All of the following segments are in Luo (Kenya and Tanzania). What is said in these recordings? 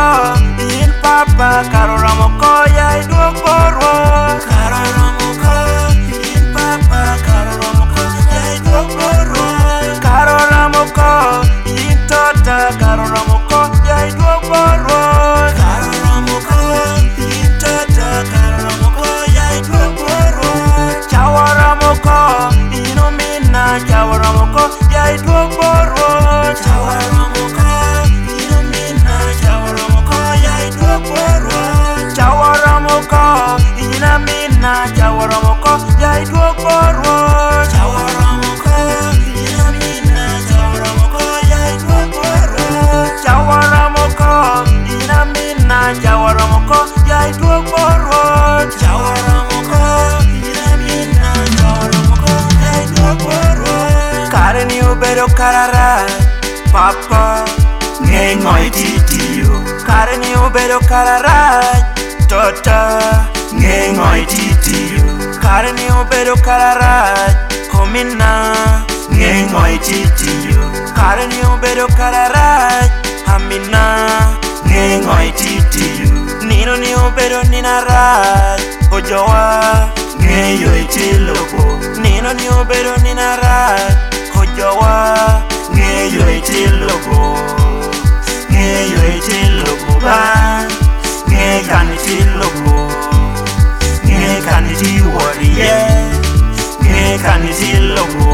in papa karo ramoko ya idwogorwa karo ramoko in papa karo ramoko ya idwogorwa karo ramoko in tota karo ramoko ya idwogorwa karo ramoko in tota karo ramoko ya idwogorwa chawa ramoko inomina chawa ramoko ya idwogorwa chawa ramoko inomina chawa ramoko ya idwogorwa chawa ramoko inamina chawa ramoko ya idwogorwa chawa ramoko inamina chawa ramoko ya idwogorwa chawa ramoko inamina chawa ramoko ya idwogorwa chawa ramoko inamina chawa ramoko ya idwogorwa kare ni obedo karara papa ng'eng'oi titiyo kare ni obedo karara tota ng'eng'oi titiyo kare ni obedo karara homina ng'eng'oi titiyo kare ni obedo karara amina ng'eng'oi titiyo nino ni obedo ninara ojowa ng'eyo itilogo nino ni obedo ninara ojowa ng'eyo itilogo ng'eyo itilogo ba ng'e kan itilogo ng'e kan itiworiye ng'e kan itilogo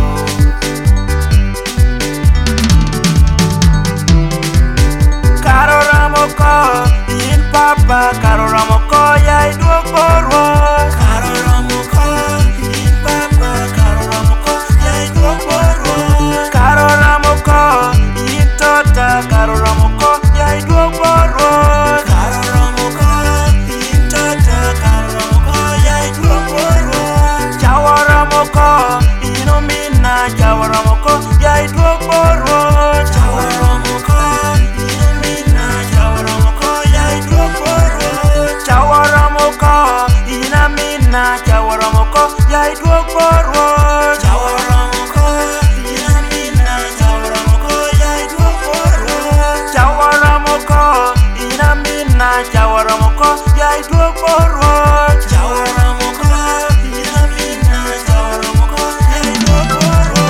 karo ramoko in papa karo ramoko ya idwogorwa karo ramoko in papa karo ramoko ya idwogorwa karo ramoko in tota karo ramoko ya idwogorwa karo ramoko in tota karo ramoko ya idwogorwa chawa ramoko inomina chawa ramoko ya idwogorwa chawa ramoko inomina chawa ramoko ya idwogorwa chawa ramoko inamina chawa ramoko ya idwogorwa chawa ramoko inamina chawa ramoko ya idwogorwa chawa ramoko inamina chawa ramoko ya idwogorwa chawa ramoko inamina chawa ramoko ya idwogorwa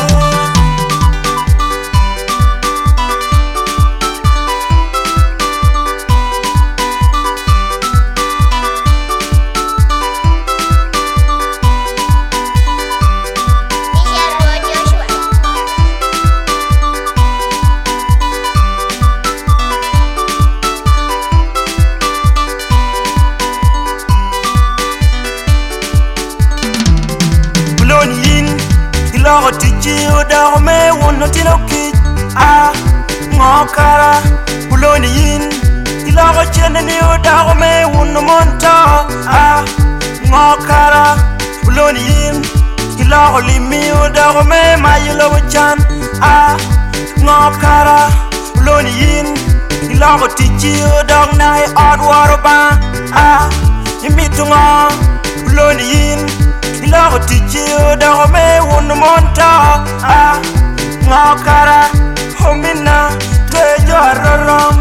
Ilogo tiji odago me wono tino kich ngokara buloni yin ilogo chende ni odago me wono monta ngokara buloni yin ilogo limi odago me mayilo chan ngokara buloni yin ilogo tiji odago na odwaro ba imitungo buloni yin ilogo tiji odago me wono monta ngokara homina tejo arorom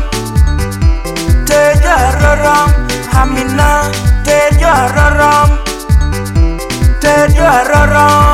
amina tejo arorom